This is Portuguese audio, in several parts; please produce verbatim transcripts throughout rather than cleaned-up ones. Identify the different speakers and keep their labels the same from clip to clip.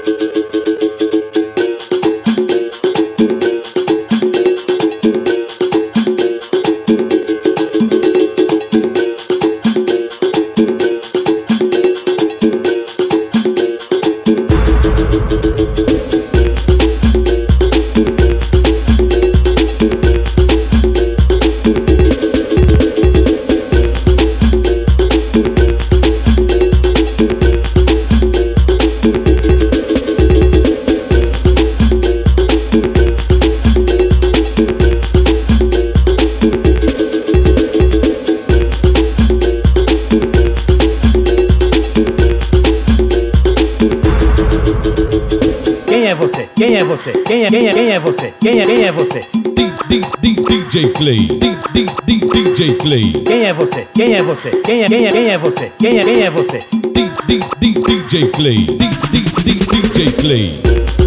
Speaker 1: Quem é você? Quem é você? Quem é quem é quem é você? Quem é quem é você?
Speaker 2: D D D DJ Clay. D D D DJ Clay.
Speaker 1: Quem é você? Quem é você? Quem é quem é quem é você? Quem é quem é você?
Speaker 2: D D D DJ Clay. D D D DJ Clay.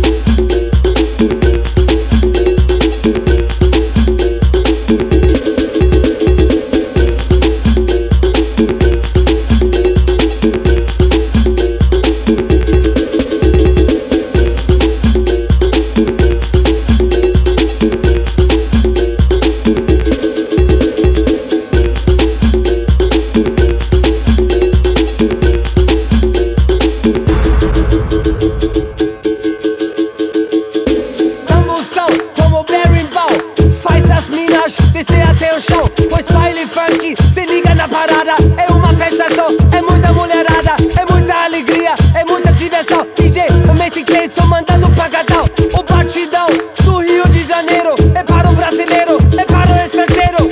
Speaker 3: Descer até o chão, pois baile funk, se liga na parada. É uma fechação, é muita mulherada, é muita alegria, é muita diversão. D J, o Messi Clayson mandando pagadão. O batidão do Rio de Janeiro é para o brasileiro, é para o estrangeiro.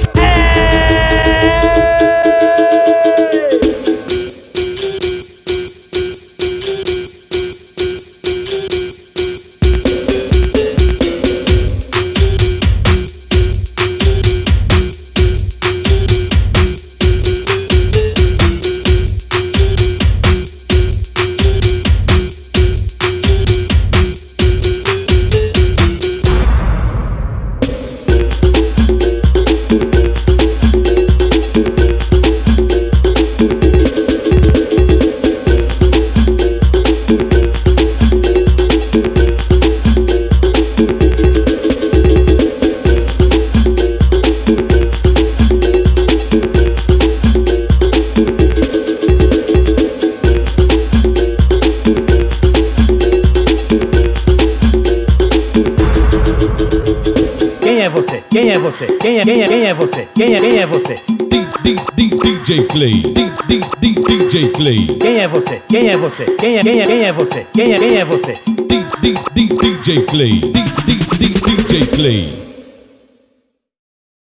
Speaker 1: Quem é você? Quem é você? Quem é quem é quem é você? Quem é quem é você?
Speaker 2: D D D DJ Clay. D D D DJ Clay.
Speaker 1: Quem é você? Quem é você? Quem é quem é quem é você? Quem é quem é você?
Speaker 2: D D D DJ Clay. D D D DJ Clay.